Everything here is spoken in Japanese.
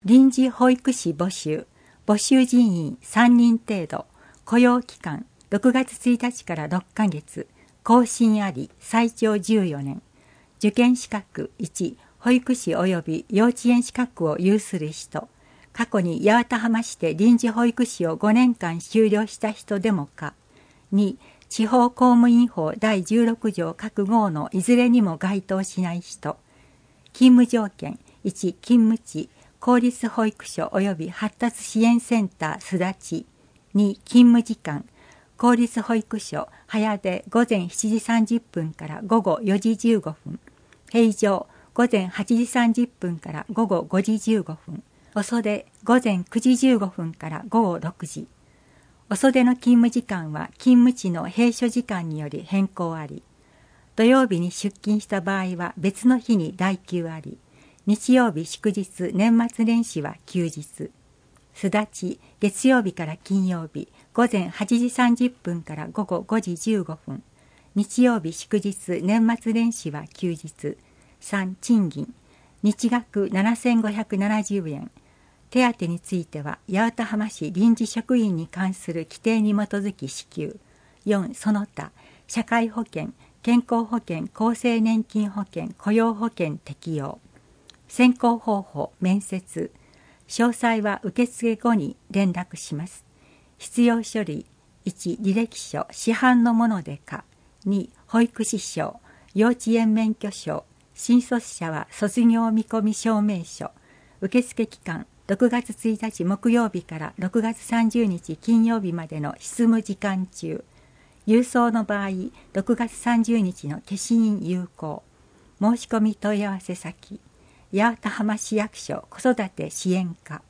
臨時保育士募集人員3人程度、雇用期間6月1日から6ヶ月、更新あり、最長14年。受験資格1、保育士及び幼稚園資格を有する人、過去に八幡浜市で臨時保育士を5年間修了した人でもか。2、地方公務員法第16条各号のいずれにも該当しない人。勤務条件1、勤務地、公立保育所及び発達支援センターすだち。2、勤務時間、公立保育所早出午前7時30分から午後4時15分。平常午前8時30分から午後5時15分。遅出午前9時15分から午後6時。遅出の勤務時間は勤務地の閉所時間により変更あり。土曜日に出勤した場合は別の日に代休あり。日曜日祝日年末年始は休日。すだち月曜日から金曜日午前8時30分から午後5時15分。日曜日祝日年末年始は休日。3、賃金日額7570円。手当については八幡浜市臨時職員に関する規定に基づき支給。4、その他社会保険、健康保険、厚生年金保険、雇用保険適用。選考方法、面接。詳細は受付後に連絡します。必要書類1、履歴書、市販のものでか。2、保育士証、幼稚園免許証。新卒者は卒業見込み証明書。受付期間6月1日木曜日から6月30日金曜日までの執務時間中。郵送の場合6月30日の消印有効。申し込み問い合わせ先八幡浜市役所子育て支援課。